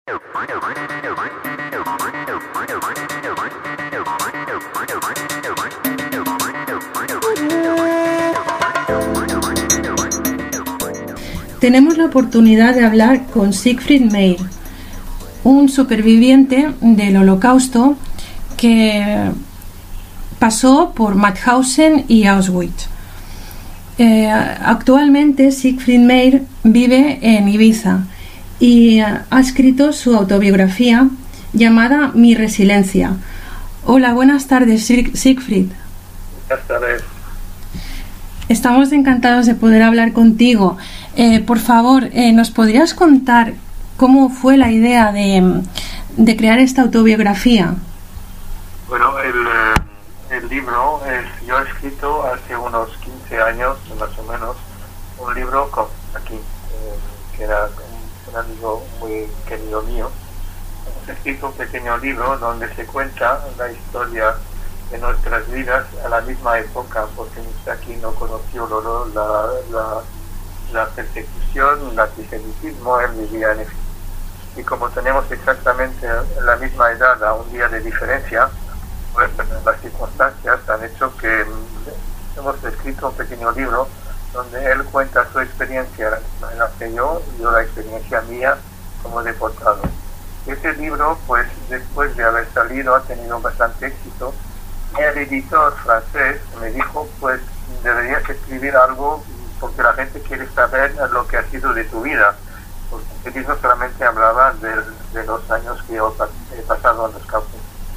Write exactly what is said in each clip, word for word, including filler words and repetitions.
Tenemos la oportunidad de hablar con Siegfried Meyer, un superviviente del Holocausto que pasó por Mauthausen y Auschwitz. Eh, actualmente Siegfried Meyer vive en Ibiza y ha escrito su autobiografía llamada Mi Resiliencia. Hola, buenas tardes, Siegfried. Buenas tardes. Estamos encantados de poder hablar contigo. Eh, por favor, eh, ¿nos podrías contar cómo fue la idea de, de crear esta autobiografía? Bueno, el, el libro, es, yo he escrito hace unos quince años, más o menos, un libro con aquí, eh, que era un, un amigo muy querido mío. Hemos escrito un pequeño libro donde se cuenta la historia de nuestras vidas a la misma época, porque aquí no conoció lo, la, la, la persecución, el antisemitismo, él vivía en Egipto. Y como tenemos exactamente la misma edad, a un día de diferencia, pues las circunstancias han hecho que hemos escrito un pequeño libro donde él cuenta su experiencia en la que yo, y yo la experiencia mía como deportado. Ese libro, pues después de haber salido, ha tenido bastante éxito. El editor francés me dijo, pues deberías escribir algo porque la gente quiere saber lo que ha sido de tu vida, porque él no solamente hablaba de, de los años que yo he pasado en los campos.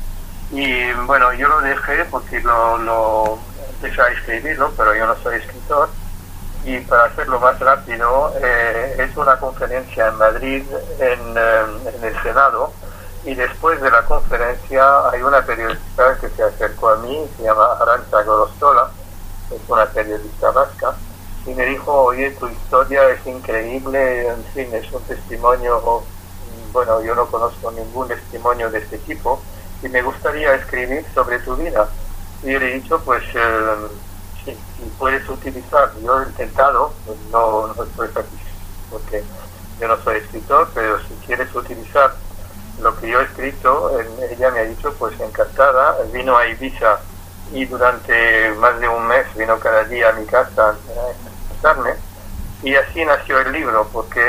Y bueno, yo lo dejé porque lo, lo empecé a escribirlo, pero yo no soy escritor, y para hacerlo más rápido, eh, es una conferencia en Madrid, en, eh, en el Senado, y después de la conferencia hay una periodista que se acercó a mí, se llama Arantxa Gorostola, es una periodista vasca, y me dijo, oye, tu historia es increíble, en fin, es un testimonio, bueno, yo no conozco ningún testimonio de este tipo, y me gustaría escribir sobre tu vida. Y le he dicho, pues, eh, si, si puedes utilizar, yo he intentado, no, no estoy satisfecho, porque yo no soy escritor, pero si quieres utilizar lo que yo he escrito, ella me ha dicho, pues encantada, vino a Ibiza y durante más de un mes vino cada día a mi casa a escucharme, y así nació el libro, porque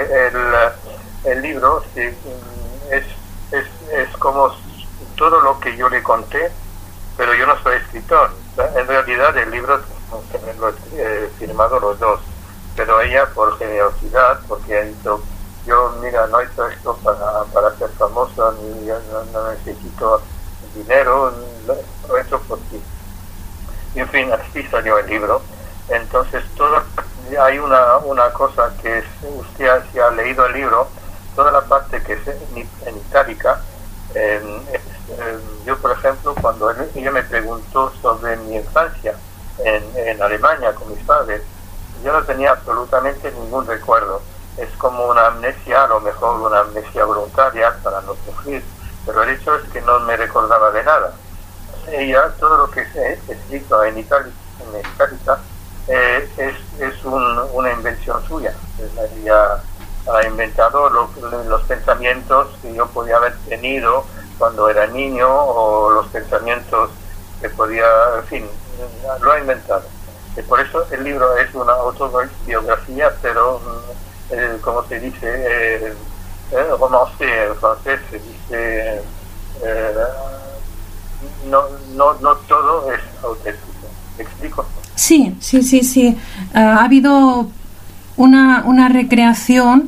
el, el libro sí, es, es, es como todo lo que yo le conté, pero yo no soy escritor. En realidad el libro lo he firmado los dos, pero ella por generosidad, porque ha dicho, yo mira, no he hecho esto para, para ser famoso, ni no, no necesito dinero, lo he hecho por ti. Y en fin, así salió el libro. Entonces, todo, hay una, una cosa que es, usted si ha leído el libro, toda la parte que es en, en itálica, eh, es, eh, yo por ejemplo, cuando ella me preguntó sobre mi infancia en, en Alemania con mis padres, yo no tenía absolutamente ningún recuerdo. Es como una amnesia, a lo mejor una amnesia voluntaria para no sufrir, pero el hecho es que no me recordaba de nada. Ella, todo lo que es escrito en itálica, en itálica eh, es, es un, una invención suya. Ella ha inventado lo, los pensamientos que yo podía haber tenido cuando era niño, o los pensamientos que podía, en fin, lo ha inventado. Y por eso el libro es una autobiografía, pero eh, como se dice, eh, eh, romancé en francés, se dice, eh, no, no, no todo es auténtico. ¿Me explico? Sí, sí, sí, sí. Uh, ha habido una, una recreación,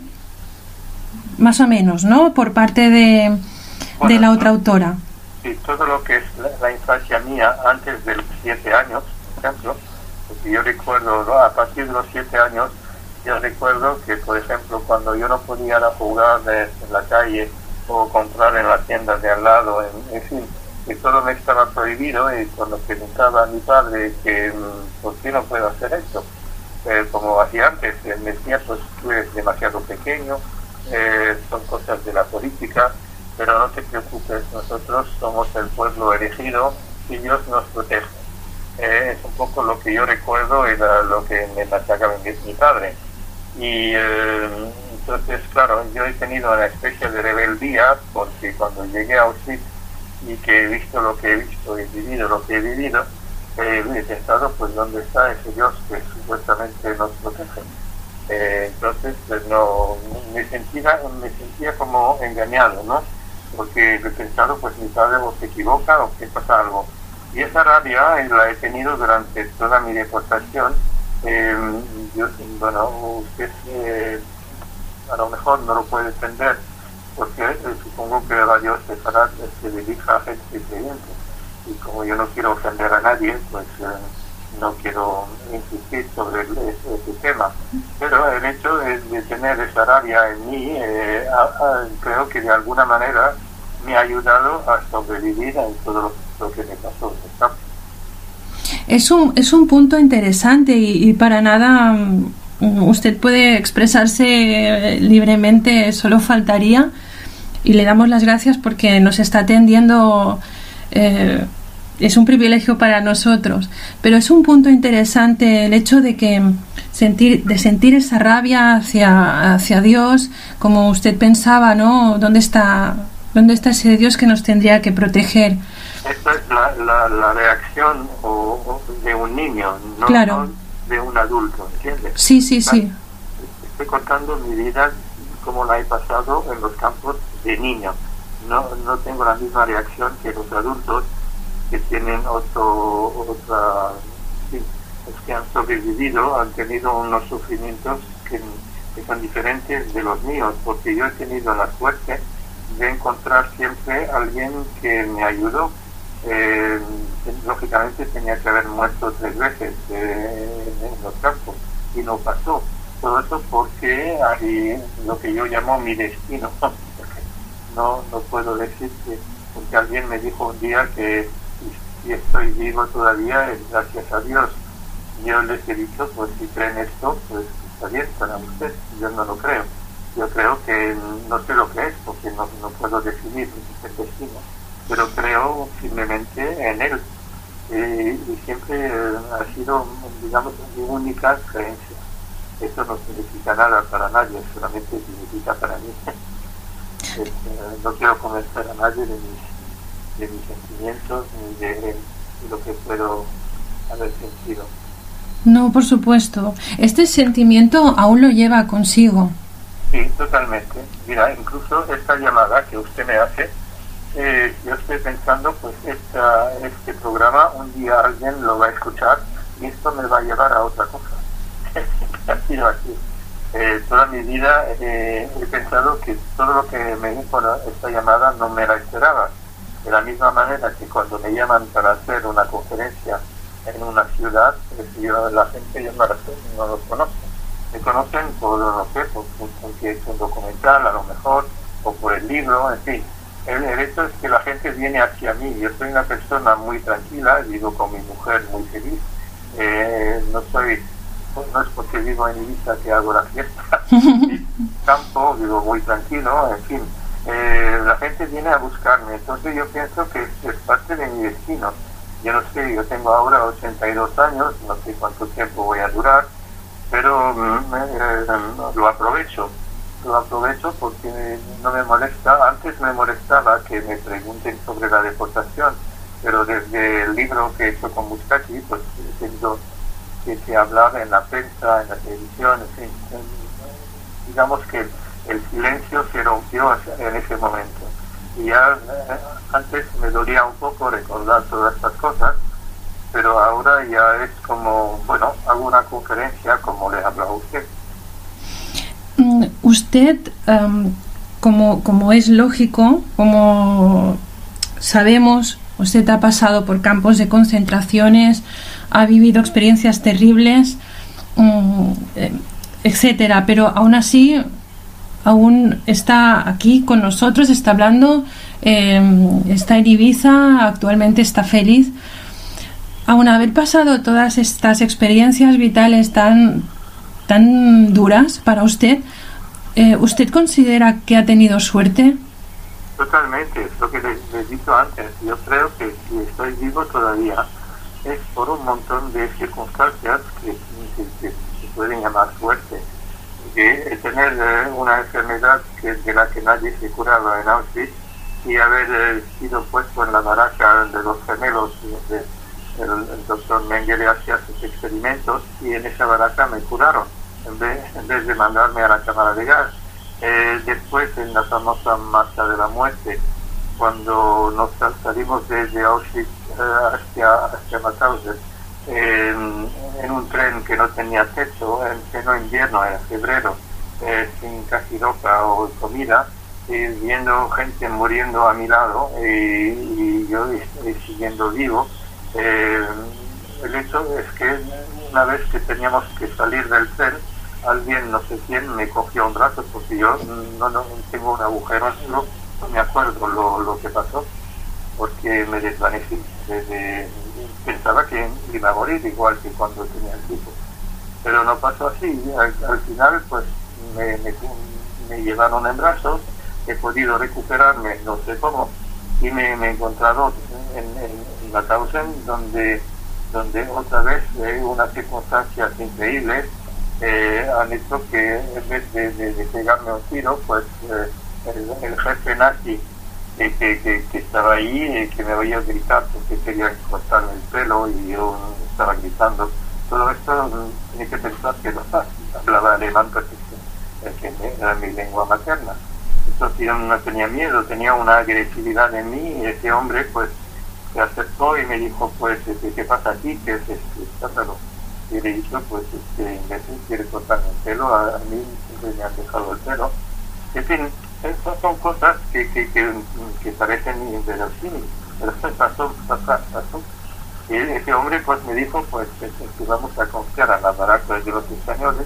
más o menos, ¿no?, por parte de, bueno, de la otra autora. Sí, todo lo que es la, la infancia mía antes de los siete años, por ejemplo, porque yo recuerdo, ¿no?, a partir de los siete años, yo recuerdo que, por ejemplo, cuando yo no podía ir a jugar en la calle o comprar en la tienda de al lado, en, en fin, que todo me estaba prohibido, y cuando preguntaba a mi padre que por qué no puedo hacer esto, eh, como hacía antes, él me decía, pues tú eres demasiado pequeño, eh, son cosas de la política, pero no te preocupes, nosotros somos el pueblo elegido y Dios nos protege. Eh, es un poco lo que yo recuerdo y la, lo que me machacaba mi, mi padre. Y eh, entonces, claro, yo he tenido una especie de rebeldía porque cuando llegué a Auschwitz y que he visto lo que he visto, he vivido lo que he vivido, eh, he pensado, pues, ¿dónde está ese Dios que supuestamente nos protege? Eh, entonces, pues, no, me sentía, me sentía como engañado, ¿no? Porque he pensado, pues, mi padre o se equivoca o que pasa algo. Y esa rabia eh, la he tenido durante toda mi deportación. Eh, yo, bueno, usted eh, a lo mejor no lo puede entender, porque eh, supongo que Radio Sefarad se dirija a gente creyente. Y como yo no quiero ofender a nadie, pues eh, no quiero insistir sobre el, ese, ese tema. Pero el hecho de, de tener esa rabia en mí, eh, a, a, creo que de alguna manera me ha ayudado a sobrevivir en todo lo, lo que me pasó. ¿Está? Es un, es un punto interesante y, y para nada usted puede expresarse libremente, solo faltaría, y le damos las gracias porque nos está atendiendo. Eh, es un privilegio para nosotros, pero es un punto interesante el hecho de que sentir de sentir esa rabia hacia hacia Dios, como usted pensaba, ¿no? ¿Dónde está dónde está ese Dios que nos tendría que proteger? Esta es la, la, la reacción o, o de un niño, no, claro. no de un adulto, ¿entiendes? Sí, sí, sí. Estoy contando mi vida como la he pasado en los campos de niño. No, no tengo la misma reacción que los adultos que tienen otro, otra, sí, los que han sobrevivido, han tenido unos sufrimientos que, que son diferentes de los míos, porque yo he tenido la suerte de encontrar siempre a alguien que me ayudó. Eh, lógicamente tenía que haber muerto tres veces eh, en los campos y no pasó. Todo eso porque hay lo que yo llamo mi destino. No, no puedo decir que porque alguien me dijo un día que si estoy vivo todavía es gracias a Dios. Yo les he dicho, pues si creen esto, pues está bien para usted. Yo no lo creo. Yo creo que no sé lo que es, porque no, no puedo definir el destino, pero creo firmemente en él. Eh, y siempre eh, ha sido, digamos, mi única creencia. Eso no significa nada para nadie, solamente significa para mí. Eh, no quiero convencer a nadie de mis, de mis sentimientos ni de, de lo que puedo haber sentido. No, por supuesto. Este sentimiento aún lo lleva consigo. Sí, totalmente. Mira, incluso esta llamada que usted me hace, eh, yo estoy pensando, pues esta, este programa un día alguien lo va a escuchar y esto me va a llevar a otra cosa. Ha sido así. Eh, toda mi vida eh, he pensado que todo lo que me dijo esta llamada no me la esperaba. De la misma manera que cuando me llaman para hacer una conferencia en una ciudad, pues yo, la gente yo no, la, no los conozco. Me conocen por, no sé, por, porque es un documental a lo mejor, o por el libro, en fin. El, el hecho es que la gente viene hacia mí. Yo soy una persona muy tranquila, vivo con mi mujer muy feliz. Eh, no soy... no es porque vivo en Ibiza que hago la fiesta, en campo vivo muy tranquilo, en fin, eh, la gente viene a buscarme, entonces yo pienso que es parte de mi destino. Yo no sé, yo tengo ahora ochenta y dos años, no sé cuánto tiempo voy a durar, pero eh, lo aprovecho, lo aprovecho porque no me molesta. Antes me molestaba que me pregunten sobre la deportación, pero desde el libro que he hecho con Mustaki, pues he tenido que, que hablar en la prensa, en la televisión, en fin, en, digamos que el silencio se rompió en ese momento. Y ya eh, antes me dolía un poco recordar todas estas cosas, pero ahora ya es como, bueno, hago una conferencia como le habla a usted. Usted, um, como, como es lógico, como sabemos, usted ha pasado por campos de concentraciones, ha vivido experiencias terribles, um, etcétera, pero aún así aún está aquí con nosotros, está hablando, eh, está en Ibiza, actualmente está feliz. Aún haber pasado todas estas experiencias vitales tan, tan duras para usted, eh, ¿usted considera que ha tenido suerte? Totalmente, es lo que les, les he dicho antes. Yo creo que si estoy vivo todavía es por un montón de circunstancias que, que, que se pueden llamar suerte. porque tener eh, una enfermedad que, de la que nadie se curaba en Auschwitz y haber eh, sido puesto en la baraja de los gemelos, de, de, el, el doctor Mengele hacía sus experimentos y en esa baraja me curaron, en vez, en vez de mandarme a la cámara de gas. Eh, después, en la famosa marcha de la muerte, cuando nos salimos desde Auschwitz eh, hacia, hacia Mauthausen, eh, en un tren que no tenía techo, en pleno invierno, en febrero, eh, sin casi ropa o comida, eh, viendo gente muriendo a mi lado eh, y yo eh, siguiendo vivo. Eh, el hecho es que una vez que teníamos que salir del tren, alguien, no sé quién, me cogió un brazo porque yo no, no tengo un agujero negro, no me acuerdo lo, lo que pasó, porque me desvanecí. Desde, pensaba que iba a morir igual que cuando tenía el tipo, pero no pasó así. Al, al final, pues me, me, me llevaron en brazos, he podido recuperarme, no sé cómo, y me, me he encontrado en, en, en Mauthausen, donde, donde otra vez eh, unas circunstancias increíbles eh, han hecho que en vez de, de, de pegarme un tiro, pues eh, el, el jefe nazi que, que, que, que estaba ahí, eh, que me oía gritar porque quería cortarme el pelo y yo estaba gritando. Todo esto mm, tiene que pensar que no hablaba alemán perfecto, eh, que era mi lengua materna. Entonces yo no tenía miedo, tenía una agresividad en mí, y ese hombre pues se acercó y me dijo, pues, ¿qué pasa aquí? ¿Qué es este escándalo? Y le dije, pues, este imbécil quiere cortarme el pelo, a, a mí siempre me han dejado el pelo. En fin, estas son cosas que, que, que, que parecen inverosímiles, pero esto pasó, pasó, pasó. Y ese hombre pues me dijo, pues, que, que vamos a confiar a las baracas de los españoles.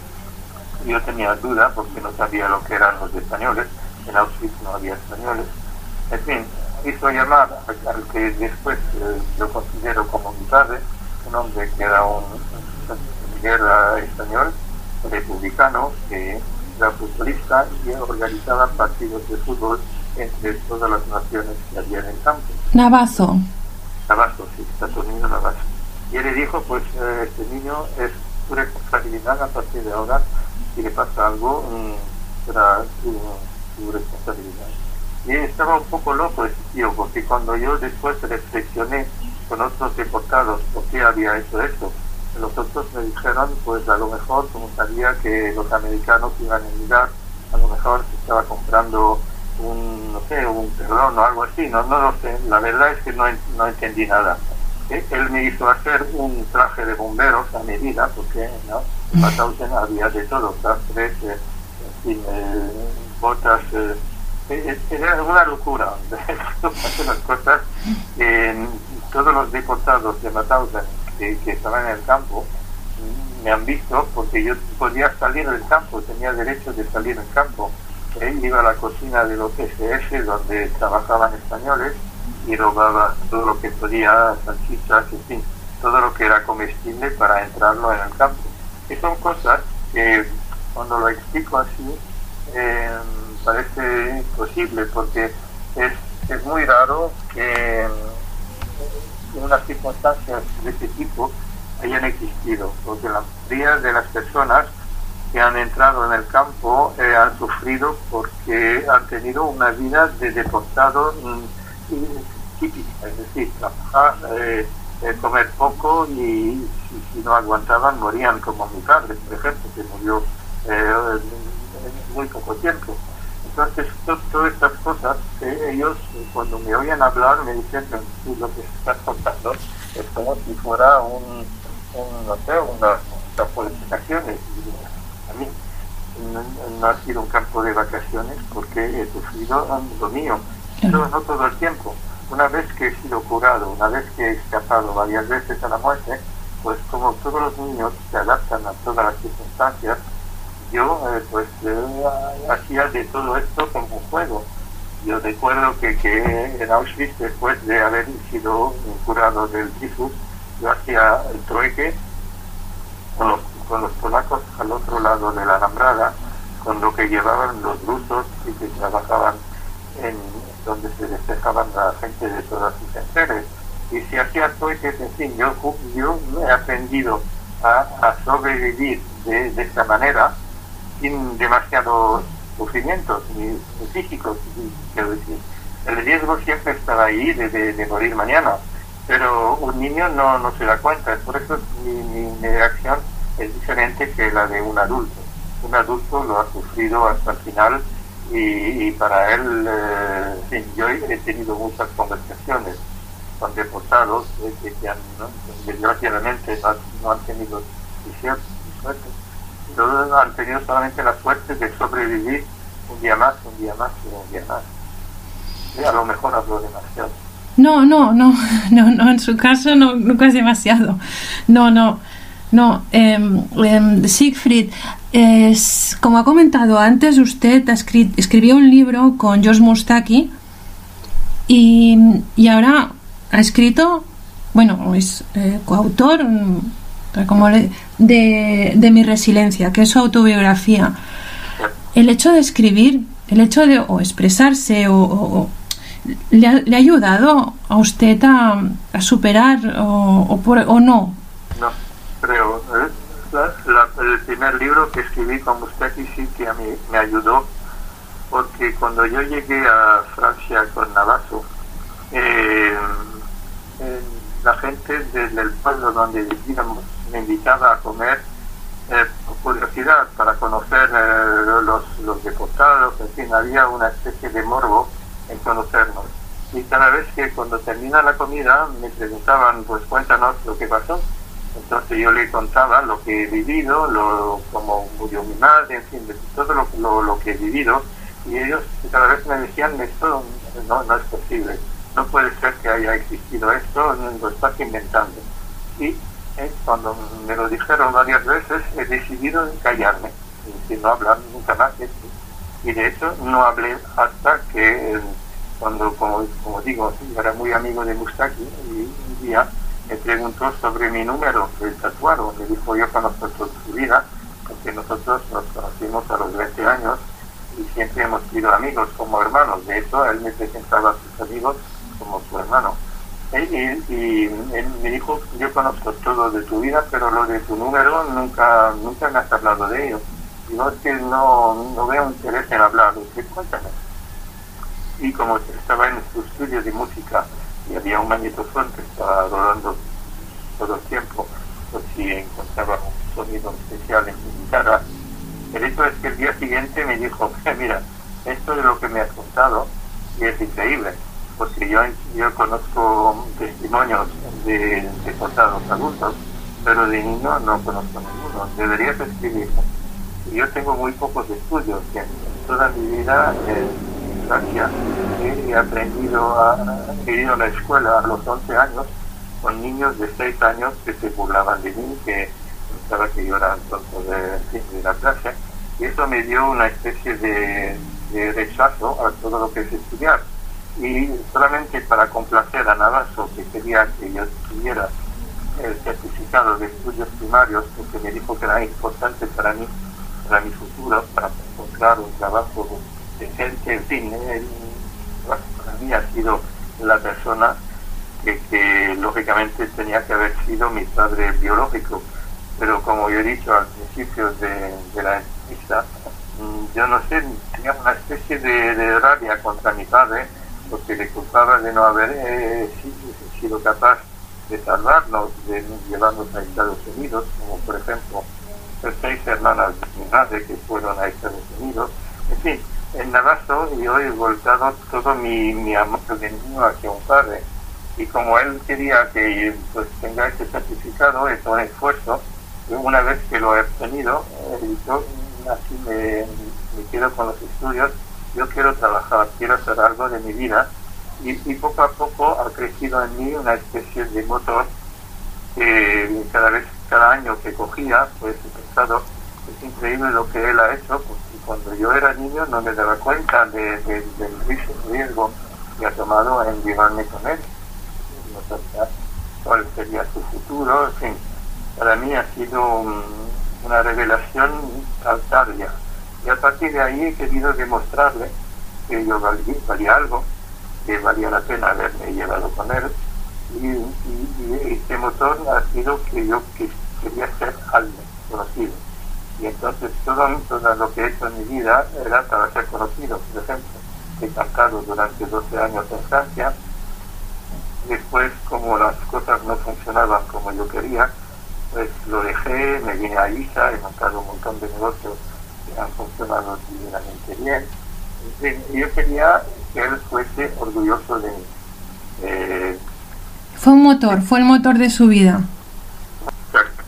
Yo tenía duda porque no sabía lo que eran los españoles, en Auschwitz no había españoles. En fin, hizo llamar al que después eh, yo considero como mi padre, un hombre que era un, un guerra español, republicano, que era futbolista y organizaba partidos de fútbol entre todas las naciones que había en el campo. Navazo. Navazo, sí, Saturnino Navazo. Y él le dijo, pues eh, este niño es tu responsabilidad a partir de ahora. Si le pasa algo, mmm, será tu, tu responsabilidad. Y estaba un poco loco ese tío, porque cuando yo después reflexioné con otros deportados por qué había hecho esto, los otros me dijeron, pues a lo mejor, como sabía que los americanos iban a llegar, a lo mejor se estaba comprando un, no sé, un perdón o algo así, no, no lo sé. La verdad es que no, no entendí nada. ¿Eh? Él me hizo hacer un traje de bomberos a medida, porque ¿no? En Mauthausen había de todo, sastres, eh, en fin, eh, botas, eh, eh, era una locura. Las cosas, eh, todos los deportados de Mauthausen que, que estaban en el campo me han visto porque yo podía salir del campo, tenía derecho de salir del campo. Eh, iba a la cocina de los S S donde trabajaban españoles y robaba todo lo que podía, salchichas, en fin, todo lo que era comestible para entrarlo en el campo. Y son cosas que cuando lo explico así eh, parece imposible, porque es, es muy raro que en unas circunstancias de este tipo hayan existido, porque la mayoría de las personas que han entrado en el campo eh, han sufrido porque han tenido una vida de deportado mm, típica, es decir, trabajar, eh, eh, comer poco y si, si no aguantaban morían, como mi padre, por ejemplo, que murió eh, en muy poco tiempo. Entonces, to, todas estas cosas, eh, ellos cuando me oyen hablar me dicen que lo que se está contando es como si fuera un, un no sé, una campo de vacaciones. A mí no, no ha sido un campo de vacaciones porque he sufrido lo mío, pero no todo el tiempo. Una vez que he sido curado, una vez que he escapado varias veces a la muerte, pues como todos los niños se adaptan a todas las circunstancias, yo eh, pues eh, hacía de todo esto como un juego. Yo recuerdo que, que en Auschwitz, después de haber sido curado del tifus, yo hacía el trueque con los, con los polacos al otro lado de la alambrada, con lo que llevaban los rusos y que trabajaban en donde se despejaban la gente de todas sus enseres. Y si hacía trueques, en fin, yo, yo he aprendido a, a sobrevivir de, de esta manera, sin demasiados sufrimientos ni, ni físicos, ni, quiero decir. El riesgo siempre estará ahí de, de, de morir mañana, pero un niño no, no se da cuenta. Por eso mi, mi, mi reacción es diferente que la de un adulto. Un adulto lo ha sufrido hasta el final y, y para él, eh, sí, yo he tenido muchas conversaciones con deportados eh, que, que han, ¿no? desgraciadamente no, no han tenido suerte, suerte, pero han tenido solamente la suerte de sobrevivir un día más, un día más y un día más. Y a lo mejor hablo demasiado. No, no, no, no, no, en su caso no, nunca es demasiado. No, no, no. Eh, eh, Siegfried, eh, como ha comentado antes, usted ha escri- escribió un libro con George Moustaki y, y ahora ha escrito, bueno, es eh, coautor como le, de, de Mi Resiliencia, que es su autobiografía. El hecho de escribir, el hecho de o expresarse o, o, o ¿Le ha, ¿Le ha ayudado a usted a, a superar o, o, por, o no? No, creo. La, la, el primer libro que escribí con usted sí que a mí me ayudó, porque cuando yo llegué a Francia con Navasso, eh, eh, la gente de, del pueblo donde vivíamos me invitaba a comer eh, por curiosidad, para conocer eh, los, los deportados, en fin, había una especie de morbo en conocernos. Y cada vez que cuando termina la comida me preguntaban, pues cuéntanos lo que pasó. Entonces yo le contaba lo que he vivido, lo, como murió mi madre, en fin, de todo lo, lo, lo que he vivido. Y ellos cada vez me decían, esto no, no es posible, no puede ser que haya existido esto, lo estás inventando. Y eh, cuando me lo dijeron varias veces, he decidido callarme, y no hablar nunca más de esto. Y de hecho no hablé hasta que eh, cuando, como, como digo, era muy amigo de Moustaki, y un día me preguntó sobre mi número del tatuado. Me dijo, yo conozco toda su vida, porque nosotros nos conocimos a los veinte años y siempre hemos sido amigos como hermanos. De hecho, él me presentaba a sus amigos como su hermano. Y, y, y él me dijo, yo conozco todo de tu vida, pero lo de tu número nunca, nunca me has hablado de ello. Digo, es que no, no veo interés en hablar. Dice, cuéntame. Y como estaba en su estudio de música y había un magnetofón que estaba rodando todo el tiempo, pues si encontraba un sonido especial en mi guitarra, el hecho es que el día siguiente me dijo, mira, esto es lo que me has contado y es increíble, porque yo, yo conozco testimonios de deportados adultos, pero de niños no conozco ninguno. Deberías escribirlo. Y yo tengo muy pocos estudios, que en toda mi vida en Francia he aprendido a, he ido a la escuela a los once años con niños de seis años que se burlaban de mí, que pensaba que yo era el tonto de, de la clase, y eso me dio una especie de, de rechazo a todo lo que es estudiar. Y solamente para complacer a Navasso, que quería que yo tuviera el certificado de estudios primarios, porque me dijo que era importante para mí, para mi futuro, para encontrar un trabajo decente, en fin, él, para mí ha sido la persona que, que lógicamente tenía que haber sido mi padre biológico, pero como yo he dicho al principio de, de la entrevista, yo no sé, tenía una especie de, de rabia contra mi padre, porque le culpaba de no haber eh, sido capaz de salvarnos, de llevarnos a Estados Unidos, como por ejemplo las seis hermanas de mi madre que fueron a Estados Unidos. En fin, en Navasso yo he volcado todo mi, mi amor de niño hacia un padre, y como él quería que pues tenga ese certificado, es un esfuerzo. Una vez que lo he obtenido, he dicho, así me, me quedo con los estudios, yo quiero trabajar, quiero hacer algo de mi vida, y, y poco a poco ha crecido en mí una especie de motor que cada vez, cada año que cogía, pues he pensado, es increíble lo que él ha hecho, porque cuando yo era niño no me daba cuenta de, de, del riesgo que ha tomado en llevarme con él, no sabía cuál sería su futuro, en fin. Para mí ha sido un, una revelación saltaria, y a partir de ahí he querido demostrarle que yo valía, valía algo, que valía la pena haberme llevado con él, y, y, y este motor ha sido que yo que quería ser alguien conocido. Y entonces todo, todo lo que he hecho en mi vida era para ser conocido. Por ejemplo, he cantado durante doce años en Francia. Después, como las cosas no funcionaban como yo quería, pues lo dejé, me vine a Ibiza, he montado un montón de negocios que han funcionado divinamente bien. En fin, yo quería que él fuese orgulloso de mí. Eh, fue un motor, fue el motor de su vida. Exacto.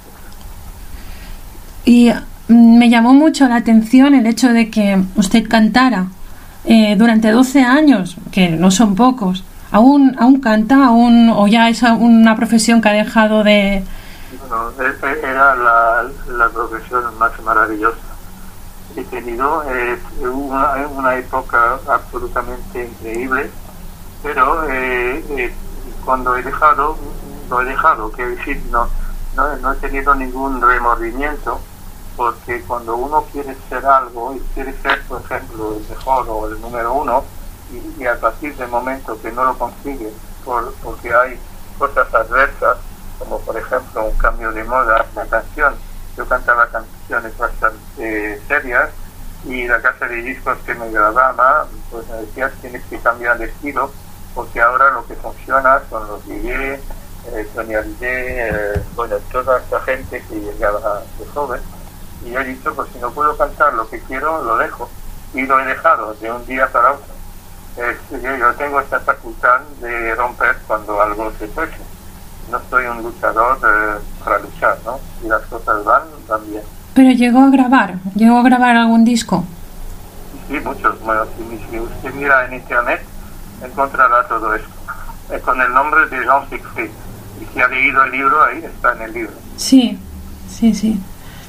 Y me llamó mucho la atención el hecho de que usted cantara eh, durante doce años, que no son pocos. ¿Aún, aún canta? Aún, ¿O ya es una profesión que ha dejado de...? Bueno, era la, la profesión más maravillosa. He tenido eh, una, una época absolutamente increíble, pero eh, eh, cuando he dejado, lo he dejado, quiero decir, no, no, no he tenido ningún remordimiento, porque cuando uno quiere ser algo y quiere ser, por ejemplo, el mejor o el número uno, y, y a partir del momento que no lo consigue, por, porque hay cosas adversas, como por ejemplo un cambio de moda, la canción, yo cantaba canciones bastante serias, y la casa de discos que me grababa, pues me decía, tienes que cambiar de estilo, porque ahora lo que funciona son los D J, eh, Tony Hallyday, eh, bueno, toda esta gente que llegaba de joven. Y yo he dicho, pues si no puedo cantar lo que quiero, lo dejo. Y lo he dejado de un día para otro. Es, yo, yo tengo esta facultad de romper cuando algo se tuerce. No soy un luchador eh, para luchar, ¿no? Si las cosas van, van bien. Pero llegó a grabar, llegó a grabar algún disco. Sí, muchos. Bueno, si, si usted mira en internet, encontrará todo esto. Eh, con el nombre de Jean Siegfried. Y si ha leído el libro, ahí está en el libro. Sí, sí, sí.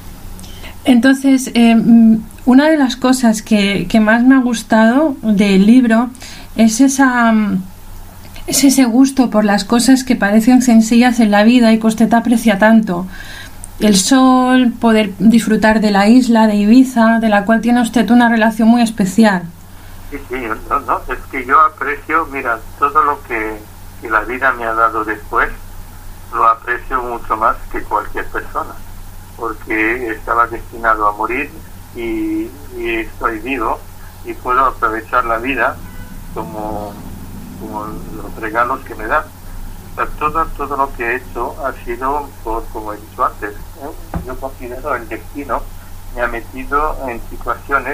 Entonces, eh, una de las cosas que, que más me ha gustado del libro es esa, es ese gusto por las cosas que parecen sencillas en la vida y que usted aprecia tanto. El sol, poder disfrutar de la isla de Ibiza, de la cual tiene usted una relación muy especial. Sí, sí, no, no, es que yo aprecio, mira, todo lo que, que la vida me ha dado después, lo aprecio mucho más que cualquier persona, porque estaba destinado a morir y, y estoy vivo y puedo aprovechar la vida como, como los regalos que me da. O sea, todo, todo lo que he hecho ha sido, por, como he dicho antes, ¿eh? Yo considero el destino me ha metido en situaciones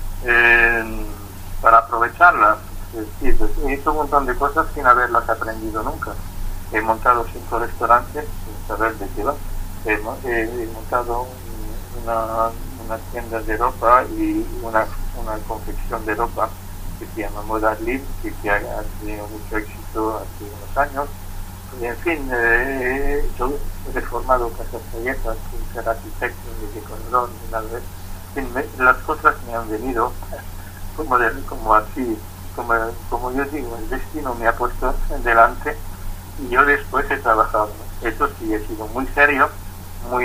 eh, para aprovecharlas. Es decir, he hecho un montón de cosas sin haberlas aprendido nunca. He montado cinco restaurantes sin saber de qué va. He, he, he montado una, una tienda de ropa y una, una confección de ropa que se llama Moda Live, que, que ha, ha tenido mucho éxito hace unos años. Y en fin, eh, yo he reformado casas galletas sin ser arquitecto ni decorador ni nada de eso. En fin, me, las cosas me han venido como, de, como así, como, como yo digo, el destino me ha puesto delante y yo después he trabajado. Eso sí, he sido muy serio, muy,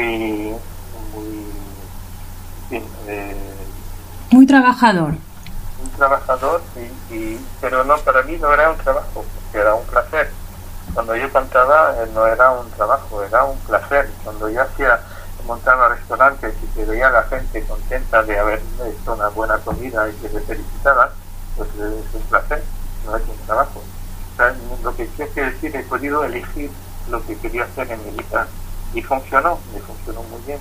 muy, en fin, eh, muy trabajador. Un trabajador, y, y, pero no, para mí no era un trabajo, era un placer. Cuando yo cantaba eh, no era un trabajo, era un placer. Cuando yo hacía, montaba restaurantes y que veía a la gente contenta de haber hecho una buena comida y que me felicitaban, pues es un placer, no es un trabajo. O sea, lo que quiero decir, he podido elegir lo que quería hacer en mi vida y funcionó, me funcionó muy bien.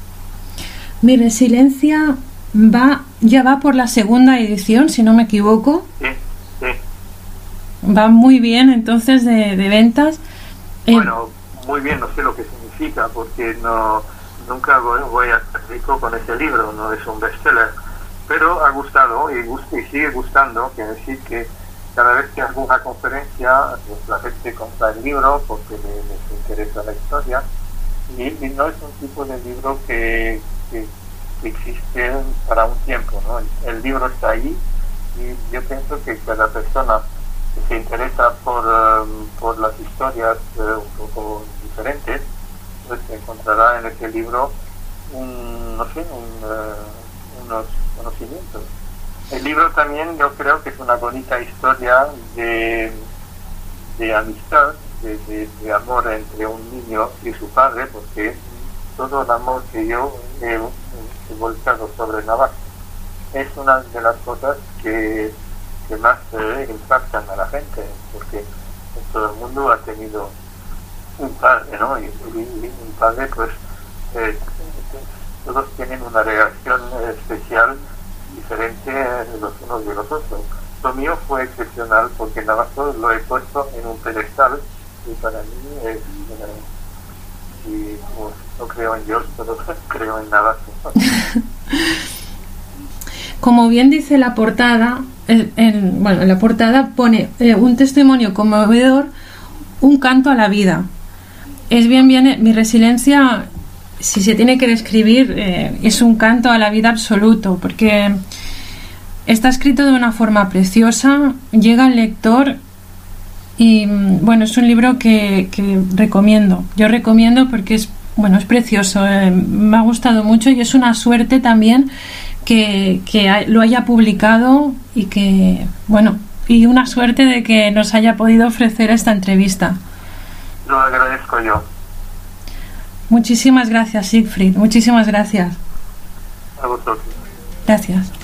Mi Resiliencia va, ya va por la segunda edición, si no me equivoco. Sí, sí. Va muy bien, entonces, de, de ventas. Eh, bueno, muy bien, no sé lo que significa, porque no nunca voy, voy a estar rico con ese libro, no es un bestseller, pero ha gustado y, gusta, y sigue gustando, quiere decir que cada vez que hago una conferencia, pues la gente compra el libro porque les, les interesa la historia, y, y no es un tipo de libro que, que, que existe para un tiempo, ¿no? El, el libro está ahí, y yo pienso que cada persona que se interesa por, um, por las historias uh, un poco diferentes, pues encontrará en este libro un, no sé, un, uh, unos conocimientos. El libro también yo creo que es una bonita historia de, de amistad, de, de, de amor entre un niño y su padre, porque todo el amor que yo he, he volcado sobre Navajo. Es una de las cosas que, que más eh, impactan a la gente, porque todo el mundo ha tenido un padre, ¿no? Y, y, y un padre, pues, eh, todos tienen una reacción especial, diferente de los unos de los otros. Lo mío fue excepcional porque Navajo lo he puesto en un pedestal y para mí es, eh, y como no creo en Dios, pero creo en Navajo. Como bien dice la portada, el, el, bueno, en la portada pone eh, un testimonio conmovedor, un canto a la vida. Es bien, bien, mi resiliencia, si se tiene que describir, eh, es un canto a la vida absoluto, porque está escrito de una forma preciosa, llega al lector y, bueno, es un libro que, que recomiendo. Yo recomiendo porque es, bueno, es precioso, eh, me ha gustado mucho y es una suerte también que, que lo haya publicado y que, bueno, y una suerte de que nos haya podido ofrecer esta entrevista. Lo agradezco yo. Muchísimas gracias, Siegfried. Muchísimas gracias. A vosotros. Gracias.